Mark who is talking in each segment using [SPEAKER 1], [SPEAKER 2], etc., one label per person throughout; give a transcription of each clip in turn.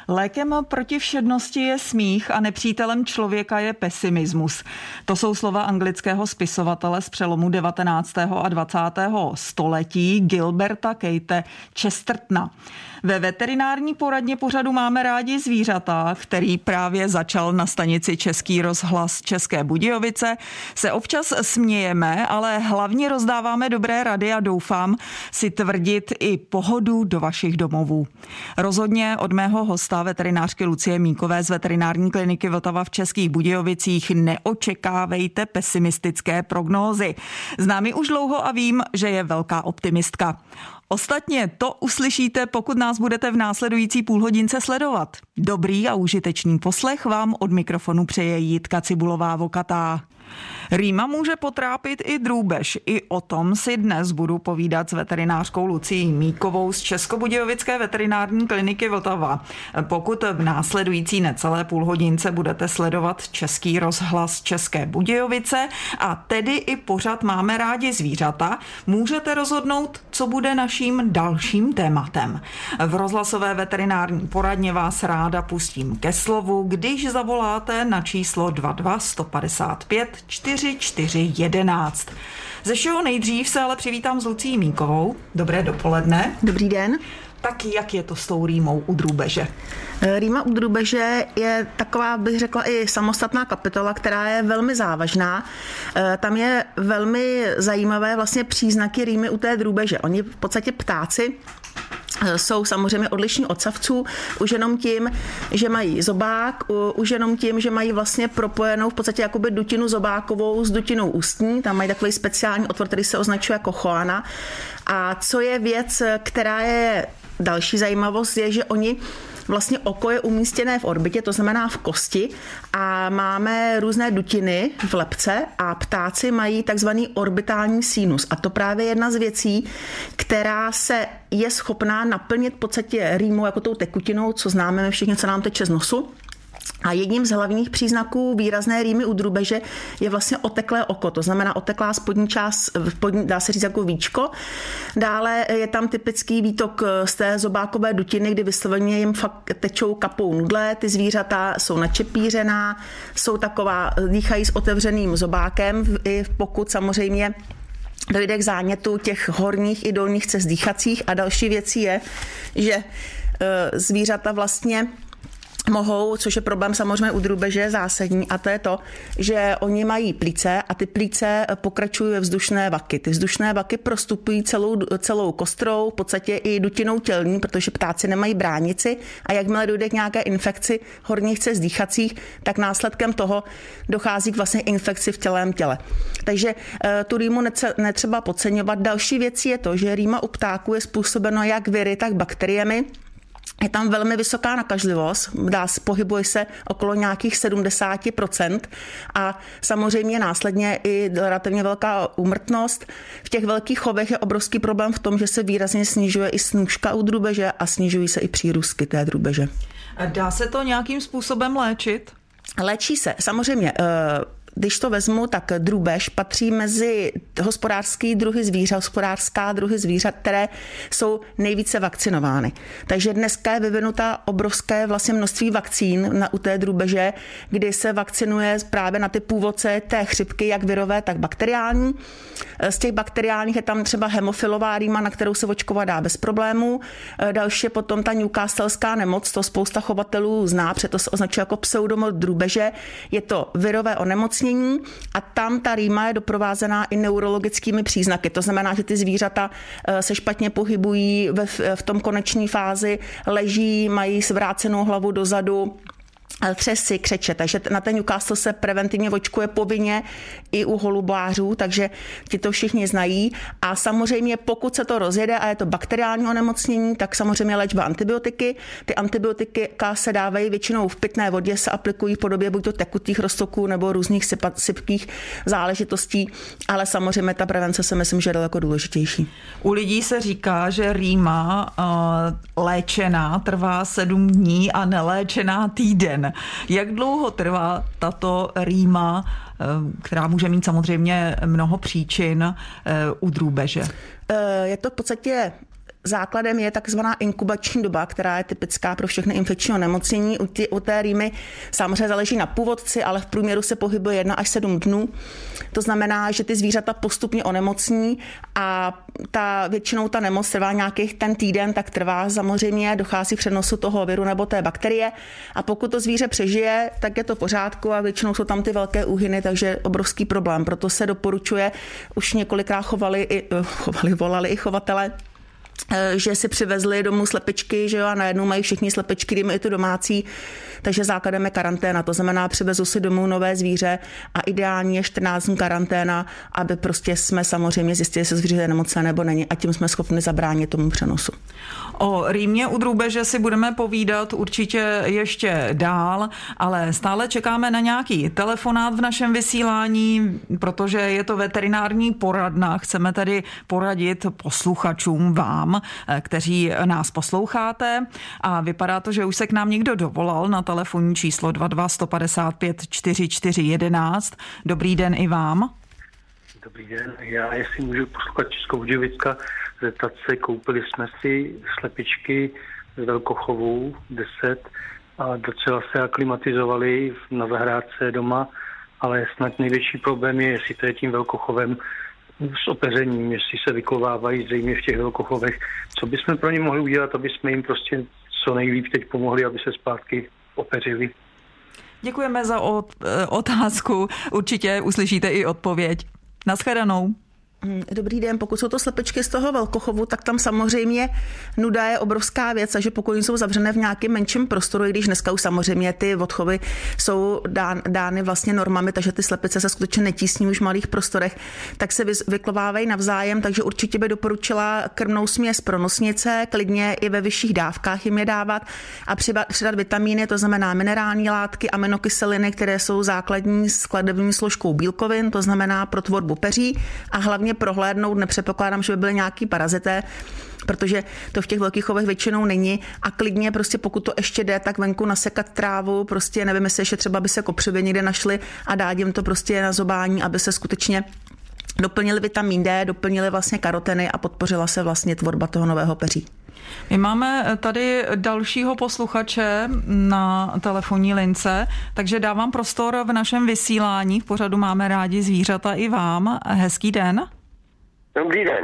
[SPEAKER 1] Lékem proti všednosti je smích a nepřítelem člověka je pesimismus. To jsou slova anglického spisovatele z přelomu 19. a 20. století Gilberta Keithe Chestertona. Ve veterinární poradně pořadu Máme rádi zvířata, který právě začal na stanici Český rozhlas České Budějovice, se občas smějeme, ale hlavně rozdáváme dobré rady a doufám si tvrdit i pohodu do vašich domovů. Rozhodně od mého hosta, veterinářky Lucie Mínkové z veterinární kliniky Vltava v Českých Budějovicích, neočekávejte pesimistické prognózy. Znám ji už dlouho a vím, že je velká optimistka. Ostatně to uslyšíte, pokud nás budete v následující půlhodince sledovat. Dobrý a užitečný poslech vám od mikrofonu přeje Jitka Cibulová-Vokatá. Rýma může potrápit i drůbež. I o tom si dnes budu povídat s veterinářkou Lucií Mínkovou z Českobudějovické veterinární kliniky Vltava. Pokud v následující necelé půlhodince budete sledovat Český rozhlas České Budějovice a tedy i pořad Máme rádi zvířata, můžete rozhodnout, co bude naším dalším tématem. V rozhlasové veterinární poradně vás ráda pustím ke slovu, když zavoláte na číslo 22 155 4411. Ze všeho nejdřív se ale přivítám s Lucií Mínkovou. Dobré dopoledne.
[SPEAKER 2] Dobrý den.
[SPEAKER 1] Tak jak je to s tou rýmou u drůbeže?
[SPEAKER 2] Rýma u drůbeže je taková, bych řekla, i samostatná kapitola, která je velmi závažná. Tam je velmi zajímavé vlastně příznaky rýmy u té drůbeže. Oni v podstatě ptáci jsou samozřejmě odlišní od savců, už jenom tím, že mají zobák, už jenom tím, že mají vlastně propojenou v podstatě jakoby dutinu zobákovou s dutinou ústní, tam mají takový speciální otvor, který se označuje jako choana. A co je věc, která je další zajímavost, je, že oni vlastně oko je umístěné v orbitě, to znamená v kosti, a máme různé dutiny v lebce a ptáci mají takzvaný orbitální sinus. A to právě je jedna z věcí, která se je schopná naplnit v podstatě rýmou jako tou tekutinou, co známe my všichni, co nám teče z nosu. A jedním z hlavních příznaků výrazné rýmy u drůbeže je vlastně oteklé oko, to znamená oteklá spodní část, dá se říct jako víčko. Dále je tam typický výtok z té zobákové dutiny, kdy vysloveně jim fakt tečou kapou nudle, ty zvířata jsou načepířená, jsou taková, dýchají s otevřeným zobákem, i pokud samozřejmě dojde k zánětu těch horních i dolních cest dýchacích. A další věcí je, že zvířata vlastně mohou, což je problém samozřejmě u drůbeže zásadní, a to je to, že oni mají plíce a ty plíce pokračují ve vzdušné vaky. Ty vzdušné vaky prostupují celou kostrou, v podstatě i dutinou tělní, protože ptáci nemají bránici, a jakmile dojde k nějaké infekci horních cest dýchacích, tak následkem toho dochází k vlastně infekci v celém těle. Takže tu rýmu netřeba podceňovat. Další věcí je to, že rýma u ptáků je způsobeno jak viry, tak bakteriemi. Je tam velmi vysoká nakažlivost, pohybuje se okolo nějakých 70% a samozřejmě následně i relativně velká úmrtnost. V těch velkých chovech je obrovský problém v tom, že se výrazně snižuje i snůška u drůbeže a snižují se i přírůstky té drůbeže.
[SPEAKER 1] Dá se to nějakým způsobem léčit?
[SPEAKER 2] Léčí se, samozřejmě. Když to vezmu, tak drůbež patří mezi hospodářské druhy zvířat, které jsou nejvíce vakcinovány. Takže dneska je vyvinutá obrovské vlastně množství vakcín u té drůbeže, kdy se vakcinuje právě na ty původce té chřipky, jak virové, tak bakteriální. Z těch bakteriálních je tam třeba hemofilová rýma, na kterou se očkovat dá bez problémů. Další je potom ta newcastleská nemoc, to spousta chovatelů zná, proto se označuje jako pseudomor drůbeže. Je to virové onemocnění a tam ta rýma je doprovázená i neurologickými příznaky. To znamená, že ty zvířata se špatně pohybují v tom koneční fázi, leží, mají svrácenou hlavu dozadu, třesy, křeče, takže na ten Newcastle se preventivně očkuje povinně i u holubářů, takže ti to všichni znají. A samozřejmě pokud se to rozjede a je to bakteriální onemocnění, tak samozřejmě léčba antibiotiky. Ty antibiotika se dávají většinou v pitné vodě, se aplikují v podobě buď to tekutých roztoků nebo různých sypkých záležitostí, ale samozřejmě ta prevence se myslím, že je daleko důležitější.
[SPEAKER 1] U lidí se říká, že rýma léčená trvá 7 dní a neléčená týden. Jak dlouho trvá tato rýma, která může mít samozřejmě mnoho příčin, u drůbeže?
[SPEAKER 2] Je to v podstatě základem je takzvaná inkubační doba, která je typická pro všechny infekční onemocnění. U té rýmy samozřejmě záleží na původci, ale v průměru se pohybuje 1 až 7 dnů. To znamená, že ty zvířata postupně onemocní a většinou ta nemoc trvá nějakých ten týden, tak trvá samozřejmě, dochází k přenosu toho viru nebo té bakterie a pokud to zvíře přežije, tak je to v pořádku a většinou jsou tam ty velké úhyny, takže obrovský problém. Proto se doporučuje, už několikrát volali i chovatele, že si přivezli domů slepičky, že jo, a najednou mají všichni slepičky, dejme i tu domácí, takže základem je karanténa, to znamená přivezu si domů nové zvíře a ideálně je 14 dní karanténa, aby prostě jsme samozřejmě zjistili, jestli zvíře je nemocné nebo není a tím jsme schopni zabránit tomu přenosu.
[SPEAKER 1] O rýmě u drůbeže si budeme povídat určitě ještě dál, ale stále čekáme na nějaký telefonát v našem vysílání, protože je to veterinární poradna. Chceme tedy poradit posluchačům vám, kteří nás posloucháte a vypadá to, že už se k nám někdo dovolal na telefonní číslo 22 155 44 11. Dobrý den i vám.
[SPEAKER 3] Dobrý den, já jestli můžu poslouchat Českobudějovicka, zeptat se, koupili jsme si slepičky z velkochovů 10 a docela se aklimatizovali na zahrádce doma, ale snad největší problém je, jestli to je tím velkochovem s opeřením, jestli se vykovávají zřejmě v těch velkochovech. Co bychom pro ně mohli udělat, aby jsme jim prostě co nejlíp teď pomohli, aby se zpátky opeřili?
[SPEAKER 1] Děkujeme za otázku, určitě uslyšíte i odpověď. Naschledanou.
[SPEAKER 2] Dobrý den, pokud jsou to slepičky z toho velkochovu, tak tam samozřejmě nuda je obrovská věc, takže pokud jsou zavřené v nějakém menším prostoru, i když dneska už samozřejmě ty odchovy jsou dány vlastně normami, takže ty slepice se skutečně netísní už v malých prostorech, tak se vyklovávají navzájem, takže určitě by doporučila krmnou směs pro nosnice, klidně i ve vyšších dávkách jim je dávat a přidat vitamíny, to znamená minerální látky, aminokyseliny, které jsou základní skladovní složkou bílkovin, to znamená pro tvorbu peří a hlavně prohlédnout, nepředpokládám, že by byly nějaký parazité, protože to v těch velkých chovech většinou není a klidně prostě pokud to ještě jde, tak venku nasekat trávu, prostě nevím, jestli ještě třeba by se kopřivy někde našly a dát jim to prostě na zobání, aby se skutečně doplnili vitamin D, doplnili vlastně karoteny a podpořila se vlastně tvorba toho nového peří.
[SPEAKER 1] My máme tady dalšího posluchače na telefonní lince, takže dávám prostor v našem vysílání. V pořadu Máme rádi zvířata i vám. Hezký den.
[SPEAKER 4] Dobrý den.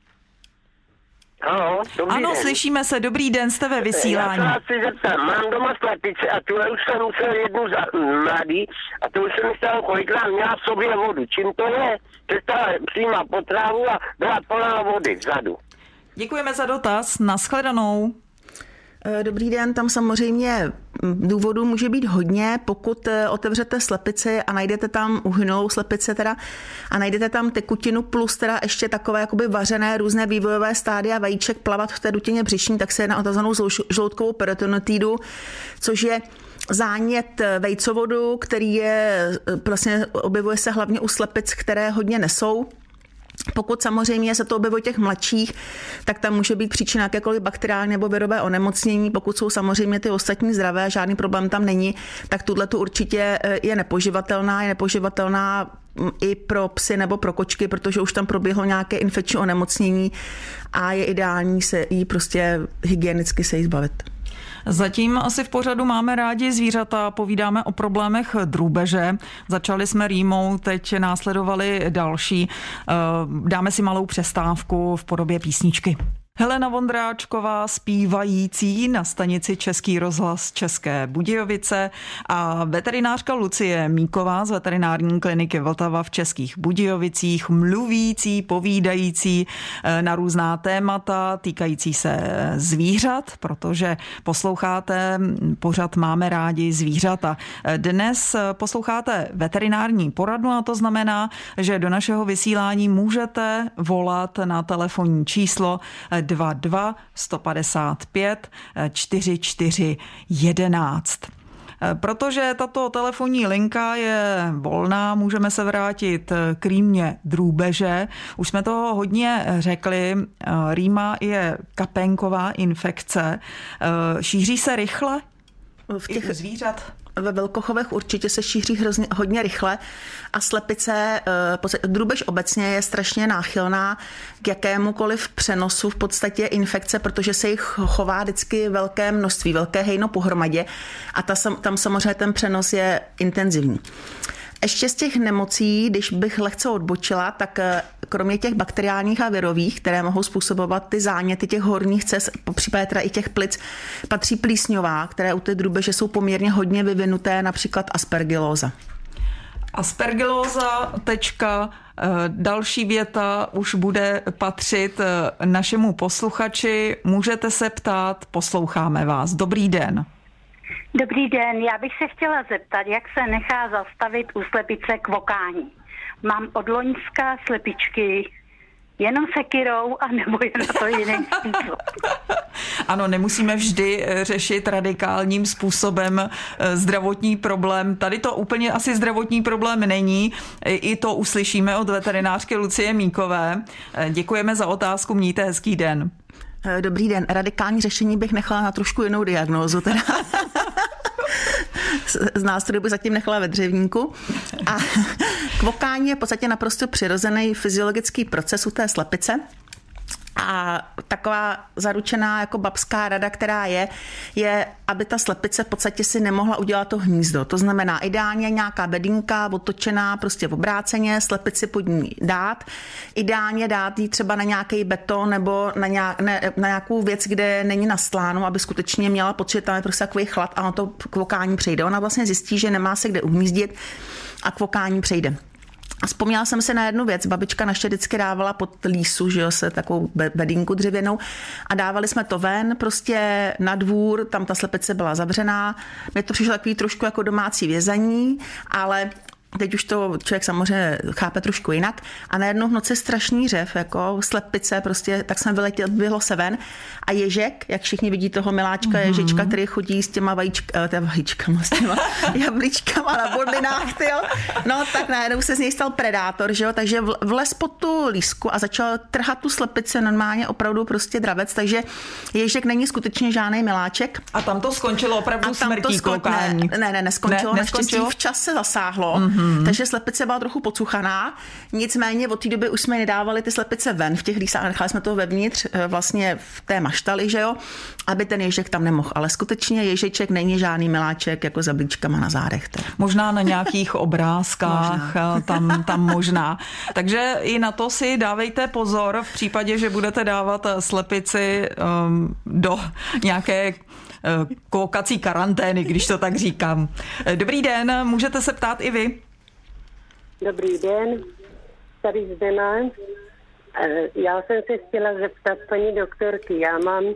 [SPEAKER 4] Halo, dobrý
[SPEAKER 1] ano,
[SPEAKER 4] den.
[SPEAKER 1] Slyšíme se. Dobrý den, jste ve vysílání.
[SPEAKER 4] Já se chci zeptat, mám doma slepice a tuhle už jsem musel jednu mladý a to už jsem stalo kolikrát měla v sobě vodu. Čím to je? Přestala přijímat potravu a byla plná vody vzadu.
[SPEAKER 2] Děkujeme za dotaz. Naschledanou. Dobrý den, tam samozřejmě důvodů může být hodně, pokud otevřete slepici a najdete tam uhynulou slepici teda a najdete tam tekutinu plus teda ještě takové jakoby vařené různé vývojové stádia vajíček plavat v té dutině břišní, tak se jedná o takzvanou žloutkovou peritonitídu, což je zánět vejcovodu, který je vlastně objevuje se hlavně u slepic, které hodně nesou. Pokud samozřejmě se to objevuje těch mladších, tak tam může být příčina jakékoliv bakteriální nebo virové onemocnění. Pokud jsou samozřejmě ty ostatní zdravé a žádný problém tam není, tak tu určitě je nepoživatelná i pro psy nebo pro kočky, protože už tam proběhlo nějaké infekční onemocnění a je ideální se jí prostě hygienicky se jí zbavit.
[SPEAKER 1] Zatím asi v pořadu Máme rádi zvířata, povídáme o problémech drůbeže. Začali jsme rýmou, teď následovali další. Dáme si malou přestávku v podobě písničky. Helena Vondráčková zpívající na stanici Český rozhlas České Budějovice a veterinářka Lucie Míková z veterinární kliniky Vltava v Českých Budějovicích, mluvící, povídající na různá témata týkající se zvířat, protože posloucháte pořad Máme rádi zvířata. Dnes posloucháte veterinární poradnu a to znamená, že do našeho vysílání můžete volat na telefonní číslo 22 155 44 11. Protože tato telefonní linka je volná, můžeme se vrátit k rýmě drůbeže. Už jsme toho hodně řekli, rýma je kapénková infekce. Šíří se rychle?
[SPEAKER 2] V těch
[SPEAKER 1] zvířat?
[SPEAKER 2] Ve velkochovech určitě se šíří hodně rychle a slepice, drůbež obecně je strašně náchylná k jakémukoliv přenosu v podstatě infekce, protože se jich chová vždycky velké množství, velké hejno pohromadě a tam samozřejmě ten přenos je intenzivní. Ještě z těch nemocí, když bych lehce odbočila, tak kromě těch bakteriálních a virových, které mohou způsobovat ty záněty těch horních cest, popřípadě teda i těch plic, patří plísňová, které u té drůbeže jsou poměrně hodně vyvinuté, například aspergillóza.
[SPEAKER 1] Aspergillóza, další věta už bude patřit našemu posluchači. Můžete se ptát, posloucháme vás. Dobrý den.
[SPEAKER 5] Dobrý den, já bych se chtěla zeptat, jak se nechá zastavit u slepice kvokání. Mám od loňska slepičky jenom sekyrou a nebo je na to jiný způsob.
[SPEAKER 1] Ano, nemusíme vždy řešit radikálním způsobem zdravotní problém. Tady to úplně asi zdravotní problém není. I to uslyšíme od veterinářky Lucie Míkové. Děkujeme za otázku, mějte hezký den.
[SPEAKER 2] Dobrý den. Radikální řešení bych nechala na trošku jinou diagnózu. Teda. Z nástroje bych zatím nechala ve dřevníku. A kvokání je v podstatě naprosto přirozený fyziologický proces u té slepice. A taková zaručená jako babská rada, která je, aby ta slepice v podstatě si nemohla udělat to hnízdo. To znamená ideálně nějaká bedínka otočená prostě obráceně, slepici pod ní dát. Ideálně dát jí třeba na nějaký beton nebo na nějakou věc, kde není nastláno, aby skutečně měla pocit, že tam je prostě takový chlad a ono to kvokání přejde. Ona vlastně zjistí, že nemá se kde uhnízdit a kvokání přejde. A vzpomněla jsem si na jednu věc. Babička naště vždycky dávala pod lísu, že jo, se takovou bedínku dřevěnou a dávali jsme to ven, prostě na dvůr, tam ta slepice byla zavřená. Mně to přišlo takový trošku jako domácí vězení, ale teď už to člověk samozřejmě chápe trošku jinak. A najednou v noci strašný řev, jako slepice, prostě tak jsem běhlo se ven. A ježek, jak všichni vidí toho miláčka ježička, který chodí s těma vajíčkama, s těma jablíčkama na bodlinách, tyjo. No tak najednou se z něj stal predátor, že jo, takže vlez pod tu lísku a začal trhat tu slepici normálně opravdu prostě dravec, takže ježek není skutečně žádný miláček.
[SPEAKER 1] A tam to skončilo opravdu smrtí koukání.
[SPEAKER 2] Neskončilo. Naštěstí včas se zasáhlo. Takže slepice byla trochu pocuchaná, nicméně od té doby už jsme nedávali ty slepice ven v těch lísách a nechali jsme to vevnitř vlastně v té maštali, že jo, aby ten ježek tam nemohl. Ale skutečně ježeček není žádný miláček jako s jablíčkama na zádech.
[SPEAKER 1] Možná na nějakých obrázkách, tam možná. Takže i na to si dávejte pozor v případě, že budete dávat slepici do nějaké kvokací karantény, když to tak říkám. Dobrý den, můžete se ptát i vy.
[SPEAKER 6] Dobrý den, tady Zdena. Já jsem se chtěla zeptat paní doktorky. Já mám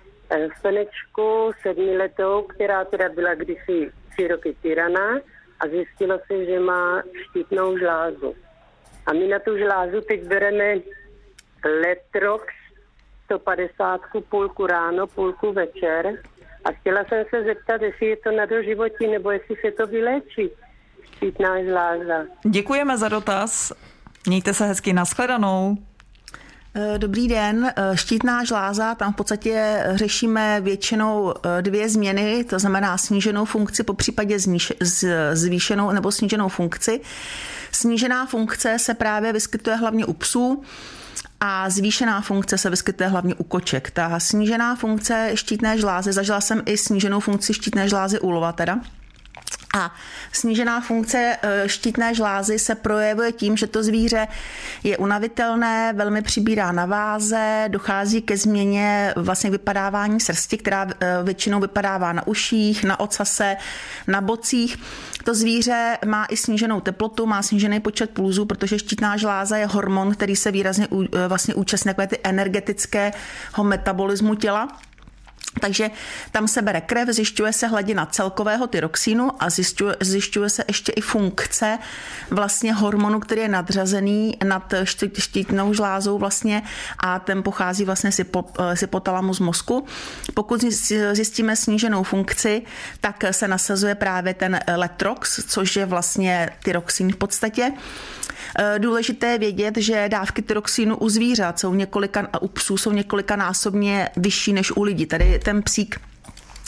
[SPEAKER 6] slečku 7letou, která teda byla kdysi 3 roky tyraná a zjistilo se, že má štítnou žlázu. A my na tu žlázu teď bereme Letrox 150, půlku ráno, půlku večer. A chtěla jsem se zeptat, jestli je to na doživotí, nebo jestli se to vyléčí. Štítná žláza.
[SPEAKER 1] Děkujeme za dotaz. Mějte se hezky, nashledanou.
[SPEAKER 2] Dobrý den. Štítná žláza, tam v podstatě řešíme většinou 2 změny, to znamená sníženou funkci, popřípadě zvýšenou nebo sníženou funkci. Snížená funkce se právě vyskytuje hlavně u psů a zvýšená funkce se vyskytuje hlavně u koček. Ta snížená funkce štítné žlázy, zažila jsem i sníženou funkci štítné žlázy u lva teda. A snížená funkce štítné žlázy se projevuje tím, že to zvíře je unavitelné, velmi přibírá na váze, dochází ke změně vlastně vypadávání srsti, která většinou vypadává na uších, na ocase, na bocích. To zvíře má i sníženou teplotu, má snížený počet pulzů, protože štítná žláza je hormon, který se výrazně vlastně účastní takové ty energetického metabolismu těla. Takže tam se bere krev, zjišťuje se hladina celkového tyroxínu a zjišťuje se ještě i funkce vlastně hormonu, který je nadřazený nad štítnou žlázou vlastně a ten pochází vlastně z hypotalamu z mozku. Pokud zjistíme sníženou funkci, tak se nasazuje právě ten Letrox, což je vlastně tyroxín v podstatě. Důležité je vědět, že dávky tyroxínu u zvířat u psů jsou několikanásobně vyšší než u lidí. Tady ten psík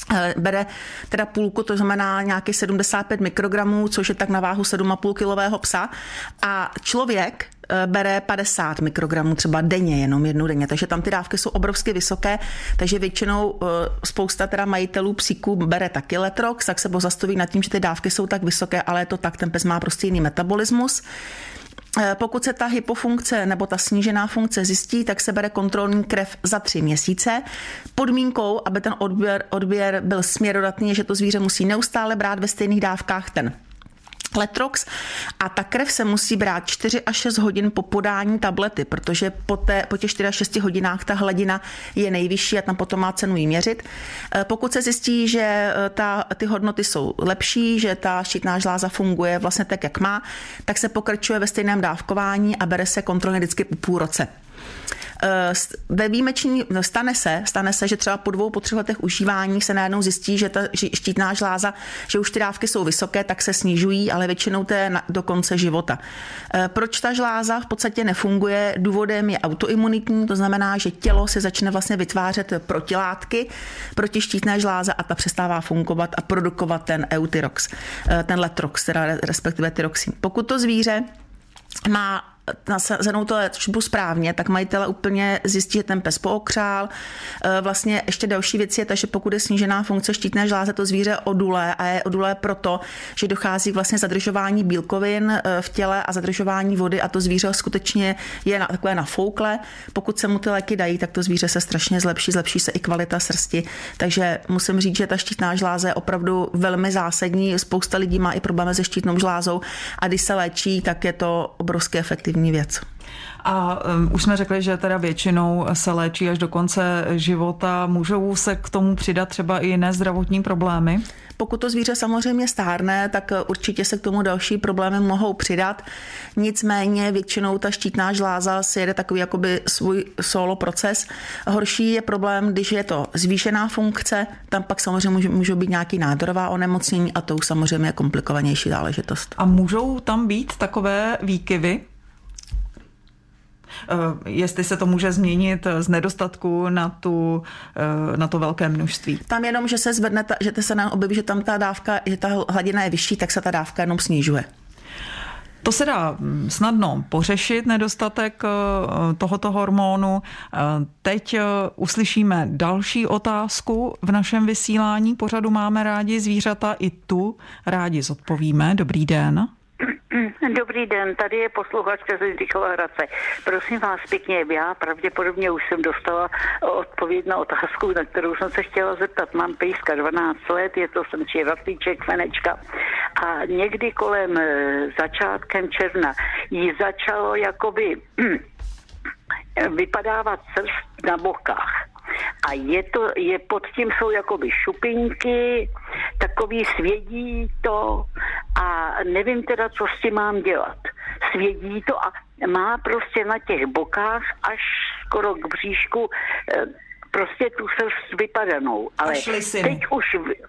[SPEAKER 2] Bere teda půlku, to znamená nějaký 75 mikrogramů, což je tak na váhu 7,5 kilového psa. A člověk bere 50 mikrogramů třeba denně, jenom jednou denně. Takže tam ty dávky jsou obrovsky vysoké, takže většinou spousta teda majitelů psíků bere taky Letrox, tak se pozastaví nad tím, že ty dávky jsou tak vysoké, ale je to tak, ten pes má prostě jiný metabolismus. Pokud se ta hypofunkce nebo ta snížená funkce zjistí, tak se bere kontrolní krev za 3 měsíce. Podmínkou, aby ten odběr byl směrodatný, je, že to zvíře musí neustále brát ve stejných dávkách ten Letrox a ta krev se musí brát 4 až 6 hodin po podání tablety, protože po těch 4 až 6 hodinách ta hladina je nejvyšší a tam potom má cenu jí měřit. Pokud se zjistí, že ty hodnoty jsou lepší, že ta štítná žláza funguje vlastně tak, jak má, tak se pokračuje ve stejném dávkování a bere se kontrolně vždycky po půl roce. Ve výjimečný stane se, že třeba po 3 letech užívání se najednou zjistí, že ta štítná žláza, že už ty dávky jsou vysoké, tak se snižují, ale většinou to je do konce života. Proč ta žláza v podstatě nefunguje? Důvodem je autoimunitní, to znamená, že tělo se začne vlastně vytvářet protilátky proti štítné žláze a ta přestává fungovat a produkovat ten Euthyrox, ten Letrox, teda respektive tyroxin. Pokud to zvíře má nasazenou to léčbu správně, tak majitele úplně zjistí, že ten pes pookřál. Vlastně ještě další věc je ta, že pokud je snížená funkce štítné žláze, to zvíře odulé a je odulé proto, že dochází vlastně zadržování bílkovin v těle a zadržování vody a to zvíře skutečně je takové nafouklé. Pokud se mu ty léky dají, tak to zvíře se strašně zlepší se i kvalita srsti. Takže musím říct, že ta štítná žláza je opravdu velmi zásadní. Spousta lidí má i problémy se štítnou žlázou a když se léčí, tak je to obrovské efektivní věc.
[SPEAKER 1] A už jsme řekli, že teda většinou se léčí až do konce života. Můžou se k tomu přidat třeba i jiné zdravotní problémy?
[SPEAKER 2] Pokud to zvíře samozřejmě stárne, tak určitě se k tomu další problémy mohou přidat. Nicméně většinou ta štítná žláza si jede takový jakoby svůj solo proces. Horší je problém, když je to zvýšená funkce, tam pak samozřejmě můžou být nějaký nádorová onemocnění a to už samozřejmě je komplikovanější záležitost.
[SPEAKER 1] A můžou tam být takové výkyvy? Jestli se to může změnit z nedostatku na to velké množství.
[SPEAKER 2] Tam jenom, že se zvedne, že se nám objeví, že tam ta dávka, že ta hladina je vyšší, tak se ta dávka jenom snižuje.
[SPEAKER 1] To se dá snadno pořešit, nedostatek tohoto hormonu. Teď uslyšíme další otázku v našem vysílání. Pořadu Máme rádi zvířata, i tu rádi zodpovíme. Dobrý den.
[SPEAKER 7] Dobrý den, tady je posluchačka ze Zdychova Hradce. Prosím vás pěkně, já pravděpodobně už jsem dostala odpověď na otázku, na kterou jsem se chtěla zeptat. Mám pejska 12 let, je to semčí ratlíček, fenečka. A někdy kolem začátkem června jí začalo jakoby vypadávat srst na bokách. A je pod tím jsou jakoby šupinky, takový svědí to a nevím teda, co s tím mám dělat. Svědí to a má prostě na těch bokách až skoro k bříšku prostě tu srst vypadanou. Ale teď už...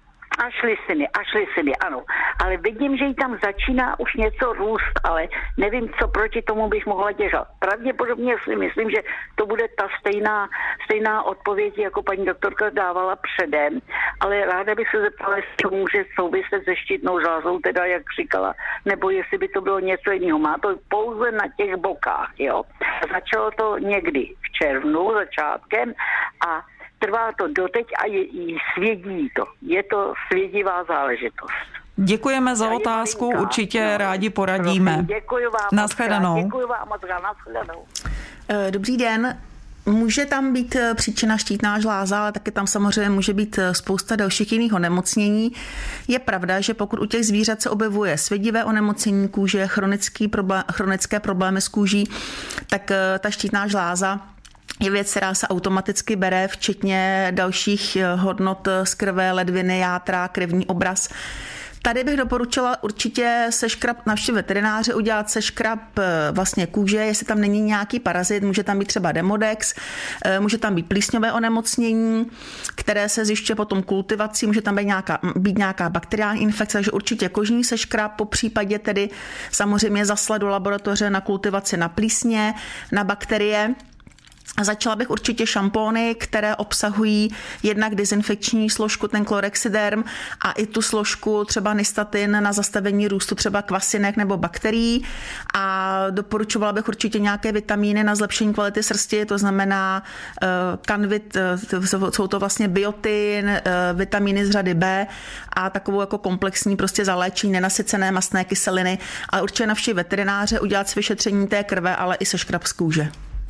[SPEAKER 7] Až lisiny, ano. Ale vidím, že jí tam začíná už něco růst, ale nevím, co proti tomu bych mohla dělat. Pravděpodobně si myslím, že to bude ta stejná odpověď, jako paní doktorka dávala předem, ale ráda bych se zeptala, jestli to může souviset se štítnou žlázou, teda jak říkala, nebo jestli by to bylo něco jiného. Má to pouze na těch bokách, jo. Začalo to někdy v červnu, začátkem a trvá to doteď a svědí to. Je to svědivá záležitost.
[SPEAKER 1] Děkujeme za otázku, určitě rádi poradíme.
[SPEAKER 7] Děkuji vám.
[SPEAKER 1] Nashledanou.
[SPEAKER 7] Děkuji vám moc, nashledanou.
[SPEAKER 2] Dobrý den. Může tam být příčina štítná žláza, ale taky tam samozřejmě může být spousta dalších jiných onemocnění. Je pravda, že pokud u těch zvířat se objevuje svědivé onemocnění kůže, chronické problémy s kůží, tak ta štítná žláza je věc, která se automaticky bere, včetně dalších hodnot z krve, ledviny, játra, krevní obraz. Tady bych doporučila určitě navštívit veterináře, udělat seškrab vlastně kůže, jestli tam není nějaký parazit, může tam být třeba demodex, může tam být plísňové onemocnění, které se zjišťuje potom kultivací, může tam být nějaká bakteriální infekce, takže určitě kožní seškrab, po případě tedy samozřejmě zaslat do laboratoře na kultivaci na plísně, na bakterie. A začala bych určitě šampóny, které obsahují jednak dezinfekční složku, ten chlorhexiderm, a i tu složku třeba nystatin na zastavení růstu třeba kvasinek nebo bakterií. A doporučovala bych určitě nějaké vitamíny na zlepšení kvality srsti, to znamená kanvit, jsou to vlastně biotin, vitamíny z řady B a takovou jako komplexní prostě zaléčení nenasycené mastné kyseliny. Ale určitě navštívit veterináře, udělat si vyšetření té krve, ale i seškrab z kůže.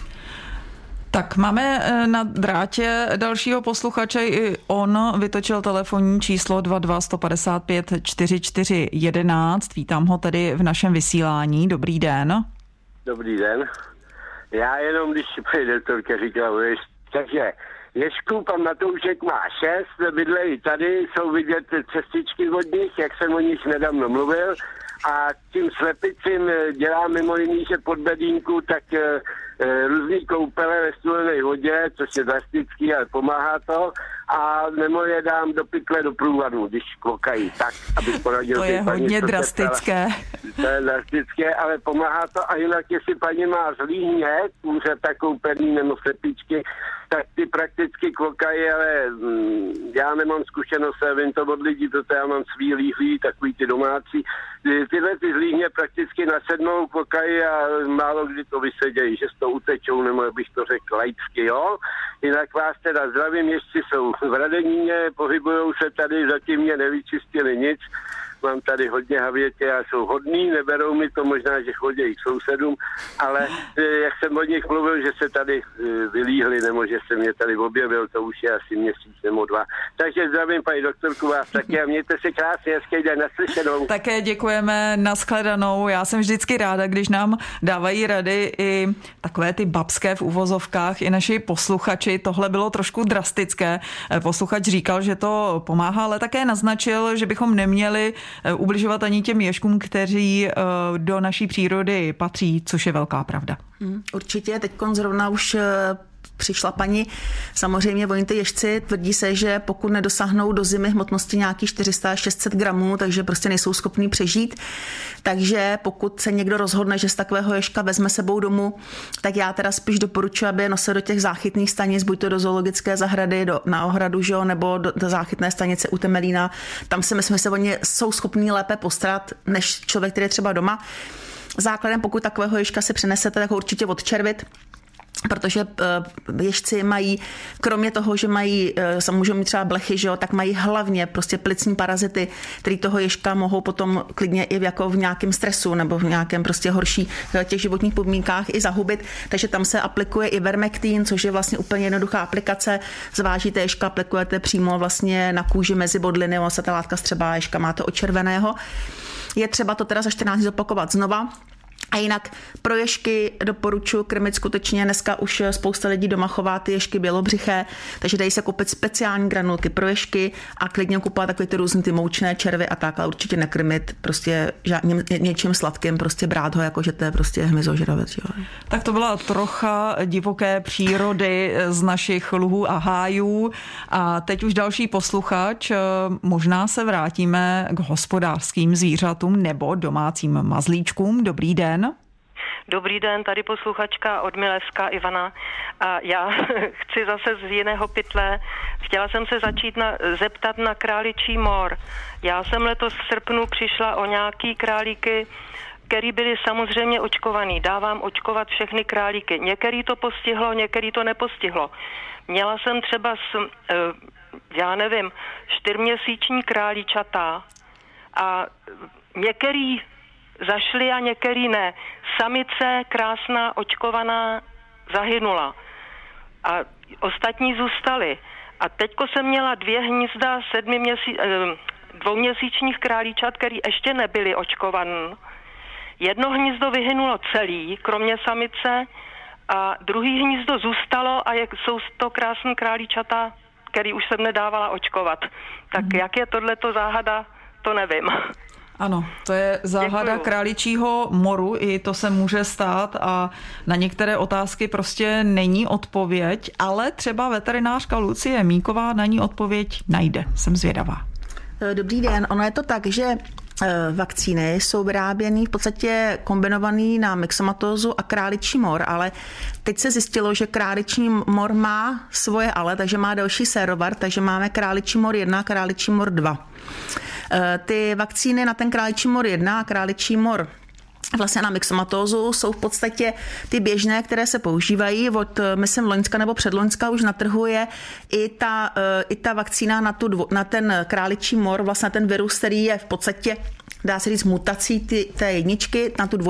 [SPEAKER 1] Tak máme na drátě dalšího posluchače, i on vytočil telefonní číslo 22 155 44 11. Vítám ho tedy v našem vysílání. Dobrý den.
[SPEAKER 4] Dobrý den. Já jenom, když paní doktorka říkala, takže Ježku, pan Matoušek má 6, bydlejí tady, jsou vidět cestičky od nich, jak jsem o nich nedávno mluvil, a tím slepicím dělá mimo jiný, že pod bedínku tak různý koupele ve studené vodě, což je drastický, ale pomáhá to, a nebo je dám do pytle do průvadu, když klokají, tak, aby poradil.
[SPEAKER 1] To je hodně drastické.
[SPEAKER 4] To je drastické, ale pomáhá to, a jinak jestli paní má zlý hněd, může koupený nebo slepičky, tak ty prakticky klokají, ale já nemám zkušenost, já vím to od lidí, protože já mám svý líhlí, takový ty domácí. Tyhle ty zlíhně prakticky nasednou, klokají a málo kdy to vysedějí, že s to utečou, nebo bych to řekl laicky, jo. Jinak vás teda zdravím, ještě jsou v Radeníně, pohybujou se tady, zatím mě nevyčistili nic. Mám tady hodně havětě a jsou hodný, neberou mi to, možná, že chodí k sousedům, ale jak jsem od nich mluvil, že se tady vylíhli, nebo že se mě tady objevil, to už je asi měsíc nebo 2. Takže zdravím paní doktorku vás taky a mějte se krásně, hezký den, naslyšenou.
[SPEAKER 1] Také děkujeme, nashledanou. Já jsem vždycky ráda, když nám dávají rady i takové ty babské v uvozovkách, i naši posluchači. Tohle bylo trošku drastické. Posluchač říkal, že to pomáhá, ale také naznačil, že bychom neměli ubližovat ani těm ježkům, kteří do naší přírody patří, což je velká pravda.
[SPEAKER 2] Určitě, teď zrovna už přišla paní, samozřejmě oni ty ježci tvrdí se, že pokud nedosáhnou do zimy hmotnosti nějakých 400-600 gramů, takže prostě nejsou schopní přežít. Takže pokud se někdo rozhodne, že z takového ježka vezme sebou domů, tak já teda spíš doporučuji, aby je nosil do těch záchytných stanic, buď to do zoologické zahrady, na ohradu, že jo, nebo do záchytné stanice u Temelína. Tam si myslím, že se oni jsou schopní lépe postarat, než člověk, který je třeba doma. Základem, pokud takového ježka si přinesete, tak ho určitě odčervit, protože ježci mají, kromě toho, že mají, můžou mít třeba blechy, že jo, tak mají hlavně prostě plicní parazity, který toho ježka mohou potom klidně i jako v nějakém stresu nebo v nějakém prostě horší těch životních podmínkách i zahubit. Takže tam se aplikuje i Vermectin, což je vlastně úplně jednoduchá aplikace. Zvážíte ježka, aplikujete přímo vlastně na kůži mezi bodliny, se ta látka střebá, ježka máte očerveného. Je třeba to teda za 14 dní opakovat znova. A jinak pro ježky doporučuji krmit skutečně, dneska už spousta lidí doma chová ty ježky bělobřiché, takže dají se koupit speciální granulky pro ježky a klidně kupovat takové ty různé ty moučné červy a tak, ale určitě nekrmit prostě něčím sladkým, prostě brát ho, jako že to je prostě hmyzožravec. Jo.
[SPEAKER 1] Tak to byla trocha divoké přírody z našich luhů a hájů a teď už další posluchač, možná se vrátíme k hospodářským zvířatům nebo domácím mazlíčkům. Dobrý den.
[SPEAKER 8] Dobrý den, tady posluchačka od Milevska Ivana. A já chci zase z jiného pytle. Chtěla jsem se zeptat na králičí mor. Já jsem letos v srpnu přišla o nějaký králíky, který byli samozřejmě očkovaný. Dávám očkovat všechny králíky. Některý to postihlo, některý to nepostihlo. Měla jsem třeba 4měsíční králíčata a některý zašli a některý ne. Samice, krásná, očkovaná, zahynula. A ostatní zůstaly. A teďko jsem měla 2 hnízda 2měsíčních králíčat, který ještě nebyly očkovaný. Jedno hnízdo vyhynulo celý, kromě samice, a druhý hnízdo zůstalo a jsou to krásné králíčata, který už jsem nedávala očkovat. Tak jak je tohleto záhada, to nevím.
[SPEAKER 1] Ano, to je záhada králičího moru, i to se může stát a na některé otázky prostě není odpověď, ale třeba veterinářka Lucie Míková na ní odpověď najde. Jsem zvědavá.
[SPEAKER 2] Dobrý den, ono je to tak, že vakcíny jsou vyráběny v podstatě kombinovaný na myxomatózu a králičí mor, ale teď se zjistilo, že králičí mor má svoje ale, takže má další sérovar, takže máme králičí mor 1 a králičí mor 2. Ty vakcíny na ten králičí mor 1 a králičí mor vlastně na myxomatózu jsou v podstatě ty běžné, které se používají od, myslím, loňska nebo předloňska už na trhu je i ta vakcína na ten králičí mor, vlastně ten virus, který je v podstatě, dá se říct, mutací té jedničky na tu 2,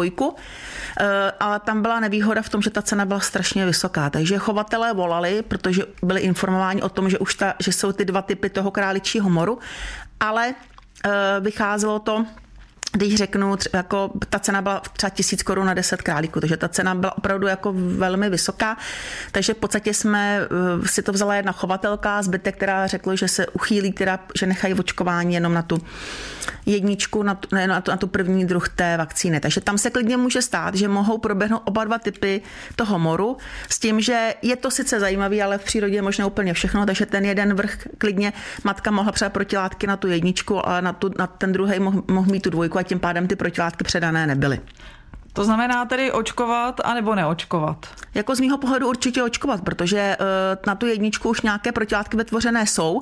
[SPEAKER 2] ale tam byla nevýhoda v tom, že ta cena byla strašně vysoká, takže chovatelé volali, protože byli informováni o tom, že jsou ty 2 typy toho králičího moru, ale vycházelo to, když řeknu, jako ta cena byla třeba 1000 korun na 10 králíků, takže ta cena byla opravdu jako velmi vysoká, takže v podstatě jsme si to vzala jedna chovatelka, zbytek, která řekla, že se uchýlí, že nechají očkování jenom na tu jedničku, na tu první druh té vakcíny. Takže tam se klidně může stát, že mohou proběhnout oba 2 typy toho moru, s tím, že je to sice zajímavý, ale v přírodě je možná úplně všechno, takže ten jeden vrch klidně matka mohla přát protilátky na tu jedničku, ale na ten druhý mohl mít tu 2 a tím pádem ty protilátky předané nebyly.
[SPEAKER 1] To znamená tedy očkovat anebo neočkovat?
[SPEAKER 2] Jako z mýho pohledu určitě očkovat, protože na tu jedničku už nějaké protilátky vytvořené jsou.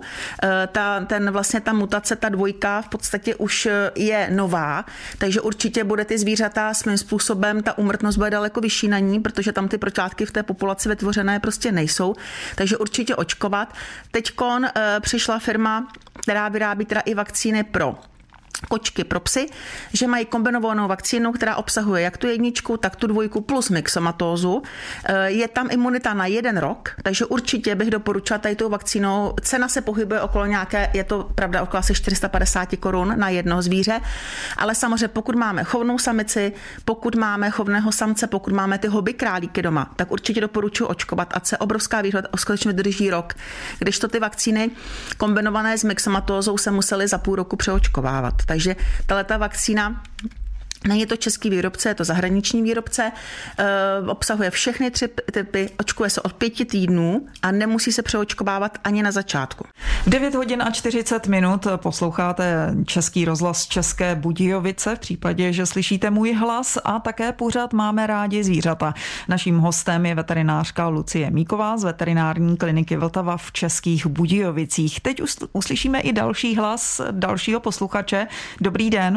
[SPEAKER 2] Vlastně ta mutace, ta 2 v podstatě už je nová, takže určitě bude ty zvířata svým způsobem, ta úmrtnost bude daleko vyšší na ní, protože tam ty protilátky v té populaci vytvořené prostě nejsou, takže určitě očkovat. Teďkon přišla firma, která vyrábí teda i vakcíny pro kočky, pro psy, že mají kombinovanou vakcínu, která obsahuje jak tu jedničku, tak tu 2 plus myxomatózu. Je tam imunita na 1 rok, takže určitě bych doporučila tady tou vakcínou. Cena se pohybuje okolo nějaké, je to pravda, okolo asi 450 korun na jedno zvíře, ale samozřejmě pokud máme chovnou samici, pokud máme chovného samce, pokud máme ty hobby králíky doma, tak určitě doporučuji očkovat, ať se obrovská výhoda skutečně vydrží rok, když to ty vakcíny kombinované s myxomatózou se musely za půl roku přeočkovávat. Takže tato vakcína, není to český výrobce, je to zahraniční výrobce, obsahuje všechny 3 typy, očkuje se od 5 týdnů a nemusí se přeočkovávat ani na začátku.
[SPEAKER 1] 9 hodin a 40 minut posloucháte Český rozhlas České Budějovice v případě, že slyšíte můj hlas a také pořád Máme rádi zvířata. Naším hostem je veterinářka Lucie Míková z veterinární kliniky Vltava v Českých Budějovicích. Teď uslyšíme i další hlas dalšího posluchače. Dobrý den.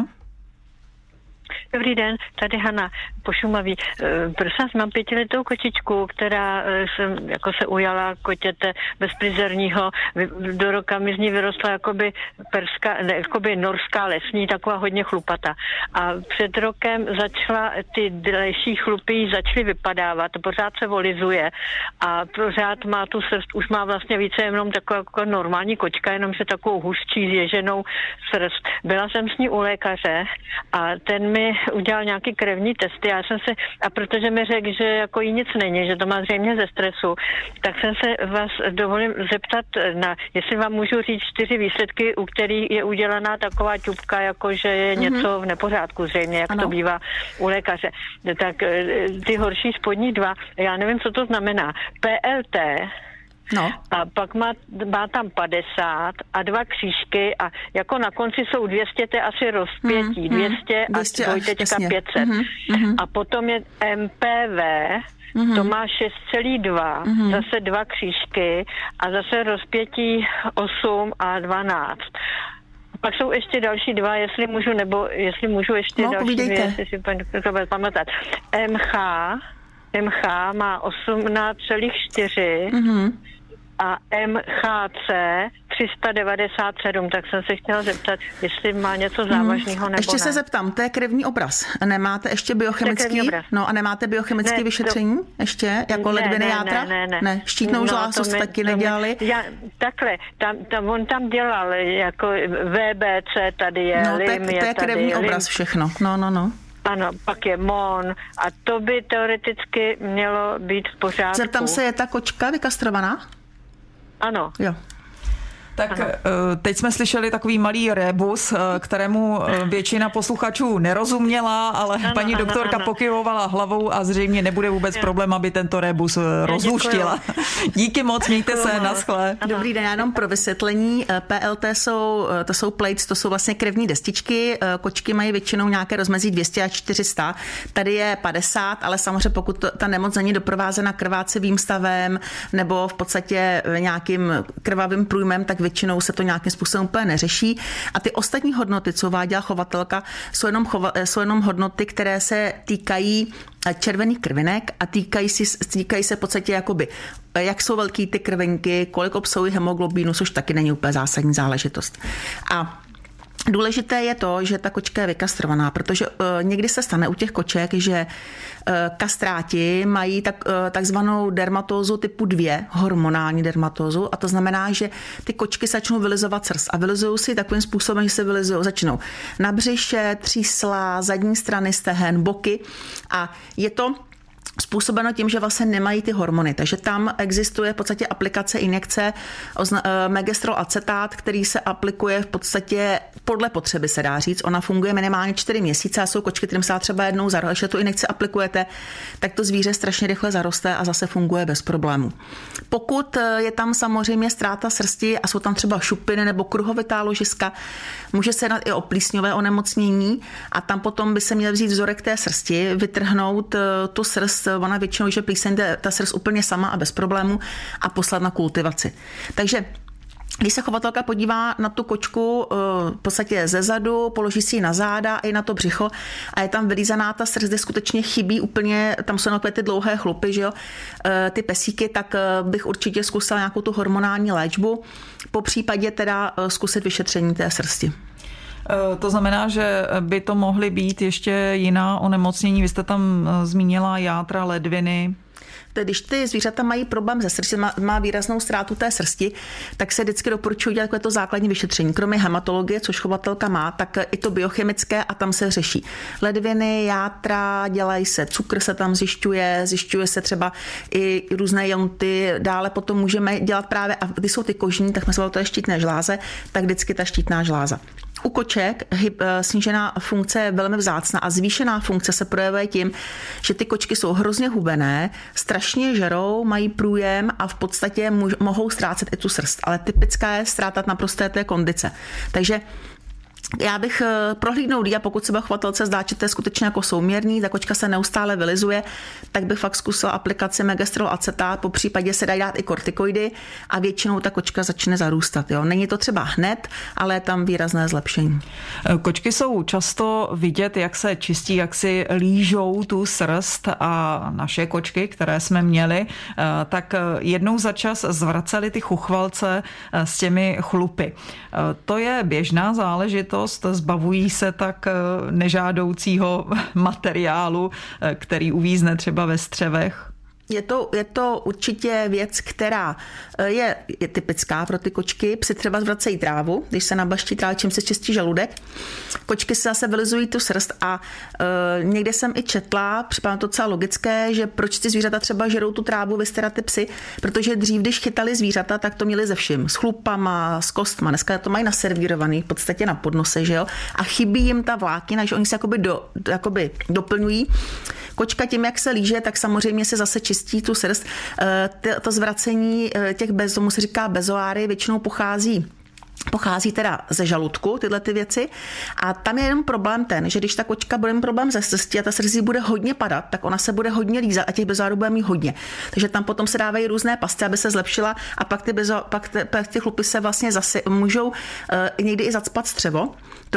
[SPEAKER 9] Dobrý den, tady Hana po Šumaví. Prosím vás, mám 5letou kočičku, která se ujala kotěte bezprizorního. Do roka mi z ní vyrostla jakoby norská lesní, taková hodně chlupata. A před rokem začala ty další chlupy začaly vypadávat, pořád se volizuje a pořád má tu srst, už má vlastně více jenom taková jako normální kočka, jenomže takovou hustší zježenou srst. Byla jsem s ní u lékaře a ten mi udělal nějaký krevní testy, a protože mi řekl, že jako jí nic není, že to má zřejmě ze stresu, tak jsem se vás dovolím zeptat, jestli vám můžu říct 4 výsledky, u kterých je udělaná taková ťupka, jako že je něco v nepořádku zřejmě, jak to bývá u lékaře. Tak ty horší spodní 2, já nevím, co to znamená. PLT, no. A pak má tam 50 a 2 křížky a jako na konci jsou 200, to je asi rozpětí, 200 a 2.500. A potom je MPV, to má 6,2, zase 2 křížky a zase rozpětí 8 a 12. Pak jsou ještě další 2, jestli můžu ještě další 2, jestli si to bude pamatovat. MH má 18,4 a MHC 397, tak jsem se chtěla zeptat, jestli má něco závažného nebo
[SPEAKER 2] ještě
[SPEAKER 9] ne.
[SPEAKER 2] Se zeptám, to je krevní obraz. Nemáte ještě biochemický? No a nemáte biochemické vyšetření? Ještě? Jako ledviny játra? Ne. Štítnou žlázu jste taky nedělali?
[SPEAKER 9] On tam dělal, jako VBC tady je, LIM
[SPEAKER 2] to je krevní obraz všechno. No.
[SPEAKER 9] Ano, pak je MON a to by teoreticky mělo být v pořádku.
[SPEAKER 2] Zeptám se, je ta kočka vykastrovaná?
[SPEAKER 9] Ano.
[SPEAKER 2] Jo.
[SPEAKER 1] Tak teď jsme slyšeli takový malý rébus, kterému většina posluchačů nerozuměla, ale paní doktorka pokyvovala hlavou a zřejmě nebude vůbec problém, aby tento rébus rozluštila. Díky moc, mějte se, naschle.
[SPEAKER 2] Dobrý den, jenom pro vysvětlení. PLT to jsou plates, to jsou vlastně krevní destičky. Kočky mají většinou nějaké rozmezí 200 až 400. Tady je 50, ale samozřejmě pokud ta nemoc není doprovázena krvácivým stavem nebo v podstatě nějakým krvavým průjmem, tak většinou se to nějakým způsobem úplně neřeší. A ty ostatní hodnoty, co uváděla chovatelka, jsou jenom hodnoty, které se týkají červených krvinek a týkají se v podstatě jakoby, jak jsou velký ty krvinky, kolik obsahují hemoglobínu, což taky není úplně zásadní záležitost. A důležité je to, že ta kočka je vykastrovaná, protože někdy se stane u těch koček, že kastráti mají takzvanou dermatózu typu 2, hormonální dermatózu, a to znamená, že ty kočky začnou vylizovat srst a vylizují si takovým způsobem, že se začnou na břiše, třísla, zadní strany stehen, boky, a je to způsobeno tím, že vlastně nemají ty hormony. Takže tam existuje v podstatě aplikace injekce megestrol acetát, který se aplikuje v podstatě podle potřeby, se dá říct. Ona funguje minimálně 4 měsíce a jsou kočky, kterým se dá třeba jednou za rok. Když tu injekci aplikujete, tak to zvíře strašně rychle zaroste a zase funguje bez problémů. Pokud je tam samozřejmě ztráta srsti a jsou tam třeba šupiny nebo kruhovitá ložiska, může se jednat i o plísňové onemocnění a tam potom by se měl vzít vzorek té srsti, vytrhnout tu srst, ona většinou, že plíseň ta srst úplně sama a bez problémů, a poslat na kultivaci. Takže když se chovatelka podívá na tu kočku v podstatě ze zadu, položí si ji na záda i na to břicho a je tam vylízaná ta srst, kde skutečně chybí úplně, tam jsou takové ty dlouhé chlupy, že jo, ty pesíky, tak bych určitě zkusila nějakou tu hormonální léčbu, po případě teda zkusit vyšetření té srsti.
[SPEAKER 1] To znamená, že by to mohly být ještě jiná onemocnění. Vy jste tam zmínila játra, ledviny.
[SPEAKER 2] Když ty zvířata mají problém se srstí, má výraznou ztrátu té srsti, tak se vždycky doporučuji dělat takové to základní vyšetření. Kromě hematologie, což chovatelka má, tak i to biochemické, a tam se řeší ledviny, játra, dělají se, cukr se tam zjišťuje se třeba i různé jonty, dále potom můžeme dělat právě, a když jsou ty kožní, tak jsme se to je štítné žláze, tak vždycky ta štítná žláza. U koček snížená funkce je velmi vzácná a zvýšená funkce se projevuje tím, že ty kočky jsou hrozně hubené, strašně žerou, mají průjem a v podstatě mohou ztrácet i tu srst. Ale typická je ztrátat naprosté té kondice. Takže já bych prohlídnout a pokud se chovatelce zdá, že to je skutečně jako souměrný, ta kočka se neustále vylizuje, tak bych fakt zkusila aplikaci megestrol acetát, po případě se dají dát i kortikoidy a většinou ta kočka začne zarůstat. Jo. Není to třeba hned, ale je tam výrazné zlepšení.
[SPEAKER 1] Kočky jsou často vidět, jak se čistí, jak si lížou tu srst, a naše kočky, které jsme měli, tak jednou za čas zvracely ty chuchvalce s těmi chlupy. To je běžná záležitost, zbavují se tak nežádoucího materiálu, který uvízne třeba ve střevech?
[SPEAKER 2] Je to určitě věc, která je typická pro ty kočky. Psi třeba zvracejí trávu, když se nabaští trávu, čím se čistí žaludek. Kočky se zase vylizují tu srst a někde jsem i četla, připadá to docela logické, že proč ty zvířata třeba žerou tu trávu, vysterat ty psy, protože dřív, když chytali zvířata, tak to měli ze vším. S chlupama, s kostma. Dneska to mají naservírovaný v podstatě na podnose, že jo? A chybí jim ta vláknina, že oni se jakoby doplňují. Kočka tím, jak se líže, tak samozřejmě se zase čistí tu srst. To zvracení těch tomu se říká bezoáry, většinou pochází teda ze žaludku, tyhle ty věci. A tam je jenom problém ten, že když ta kočka bude mít problém ze srsti a ta srst bude hodně padat, tak ona se bude hodně lízat a těch bezoárů bude mít hodně. Takže tam potom se dávají různé pasty, aby se zlepšila, a pak ty chlupy se vlastně zase můžou někdy i zacpat střevo.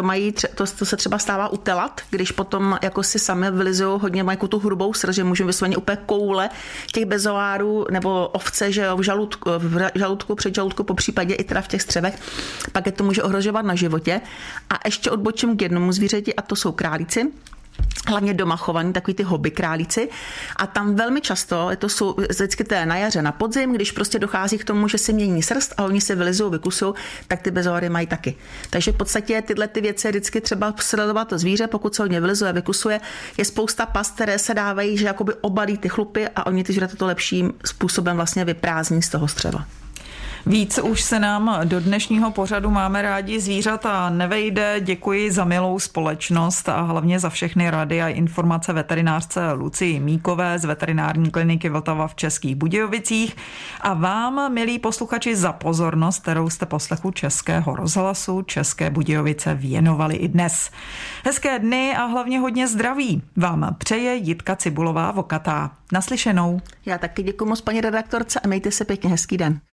[SPEAKER 2] To se třeba stává u telat, když potom jako si sami vylizují hodně, mají tu hrubou srst, že můžou vysloveně úplně koule těch bezoárů nebo ovce, že v žaludku, před žaludku, po případě i teda v těch střevech, pak je to může ohrožovat na životě. A ještě odbočím k jednomu zvířeti, a to jsou králíci. Hlavně doma chovaní, takový ty hobby králíci. A tam velmi často, jsou vždycky to je na jaře, na podzim, když prostě dochází k tomu, že se mění srst a oni se vylizují, vykusují, tak ty bezoary mají taky. Takže v podstatě tyhle ty věci vždycky třeba sledovat to zvíře, pokud se hodně vylizuje, vykusuje. Je spousta past, které se dávají, že jakoby obalí ty chlupy a oni ty zvířata to lepším způsobem vlastně vyprázdní z toho střeva.
[SPEAKER 1] Víc už se nám do dnešního pořadu Máme rádi zvířata nevejde. Děkuji za milou společnost a hlavně za všechny rady a informace veterinářce Lucii Míkové z veterinární kliniky Vltava v Českých Budějovicích a vám, milí posluchači, za pozornost, kterou jste poslechu Českého rozhlasu České Budějovice věnovali i dnes. Hezké dny a hlavně hodně zdraví vám přeje Jitka Cibulová Vokatá. Naslyšenou.
[SPEAKER 2] Já taky děkuji moc paní redaktorce a mějte se pěkně, hezký den.